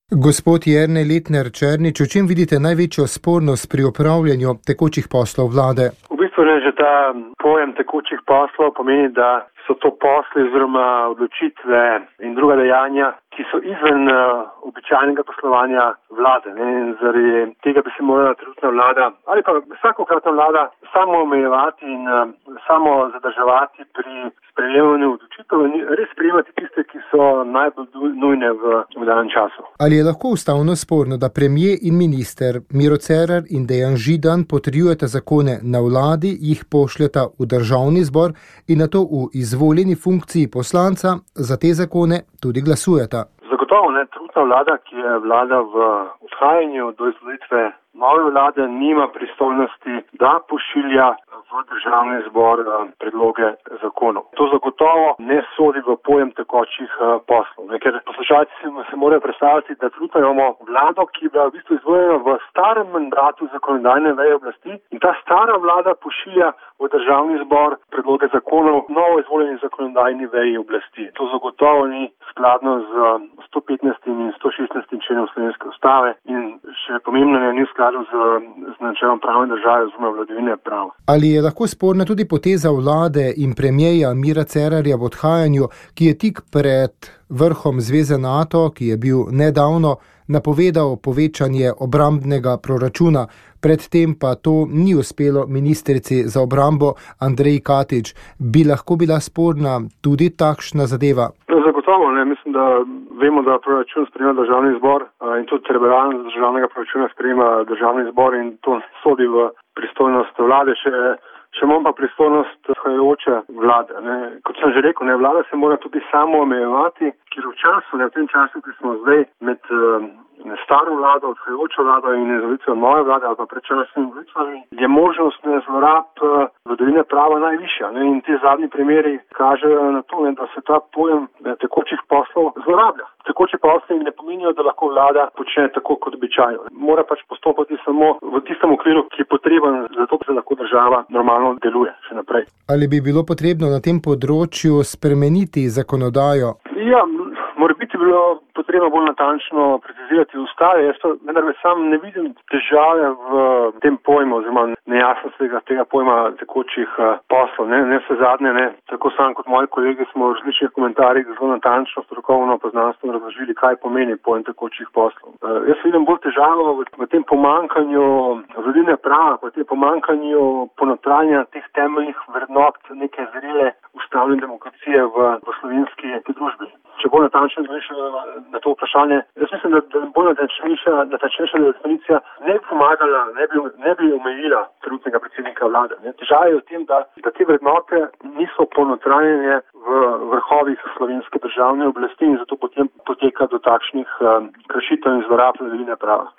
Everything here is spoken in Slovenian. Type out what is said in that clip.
Gospod Jernej Letnar Černič, v čem vidite največjo spornost pri opravljanju tekočih poslov vlade? V bistvu že ta pojem tekočih poslov pomeni, da so to posli oziroma odločitve in druga dejanja, ki so izven običajnega poslovanja vlade. In zaradi tega bi se morala trenutna vlada ali pa vsakokratna vlada samo omejevati in samo zadrževati pri sprejemanju odločitev in res sprejemati tiste, ki so najbolj nujne v danem času. Ali je lahko ustavno sporno, da premier in minister Miro Cerar in Dejan Židan potrjujeta zakone na vladi, jih pošljeta v državni zbor in nato v izvoljeni funkciji poslanca za te zakone tudi glasujeta? Zagotovo ne, trenutna vlada, ki je vlada v odhajanju do izvolitve nove vlade, nima pristojnosti, da pošilja v državni zbor predloge zakonov. To zagotovo ne sodi v pojem tekočih poslov. Ker poslušalci se morajo predstavljati, da trenutno imamo vlado, ki je bila v bistvu izvoljena v starem mandatu zakonodajne veje oblasti in ta stara vlada pošilja v državni zbor predloge zakonov novo izvoljeni zakonodajni veji oblasti. To zagotovo ni skladno z 115. in 116. členom slovenske ustave in še pomembno ni v skladu z načelom pravne države oziroma vladavine prava. Ali je lahko sporna tudi poteza vlade in premierja Mira Cerarja v odhajanju, ki je tik pred vrhom Zveze NATO, ki je bil nedavno, napovedal povečanje obrambnega proračuna, predtem pa to ni uspelo ministrici za obrambo Andreji Katič. Bi lahko bila sporna tudi takšna zadeva? Zagotovo ne. Mislim, da vemo, da proračun sprejema državni zbor in tudi rebalans državnega proračuna sprejema državni zbor in to sodi v pristojnost vlade, še manj pa pristojnost odhajajoče vlade. Kot sem že rekel, vlada se mora tudi samo omejevati, ker v tem času, ki smo zdaj med staro vlado, odhajajočo vlado in izvolitvijo nove vlade ali pa predčasnimi volitvami, je možnost zlorab vladavine prava najvišja. In ti zadnji primeri kažejo na to, da se ta pojem tekočih poslov zlorablja. Tekoči posli ne pomenijo, da lahko vlada počne tako kot običajno. Mora pač postopati samo v tistem okviru, ki je potreben za to, da se lahko država normalno deluje še naprej. Ali bi bilo potrebno na tem področju spremeniti zakonodajo? Ja, morebiti bilo potrebno bolj natančno precizirati ustave. Jaz pa sam ne vidim težave v tem pojmu oziroma nejasnosti tega pojma tekočih poslov. Ne vse zadnje, tako sam kot moji kolegi smo v različnih komentarjih zelo natančno, strokovno, poznanstveno razložili, kaj pomeni pojem tekočih poslov. Jaz vidim bolj težavo v tem pomanjkanju vladavine prava, v tem pomanjkanju ponotranjanja teh temeljnih vrednot neke zrele ustavne demokracije v slovenski družbi. Če bolj natančno na to vprašanje, jaz mislim, da bolj natančnejša definicija ne bi pomagala, ne bi omejila trenutnega predsednika vlade. Težava je v tem, da te vrednote niso ponotranjene v vrhovih slovenske državne oblasti in zato potem poteka do takšnih kršitev in zlorab vladavine prava.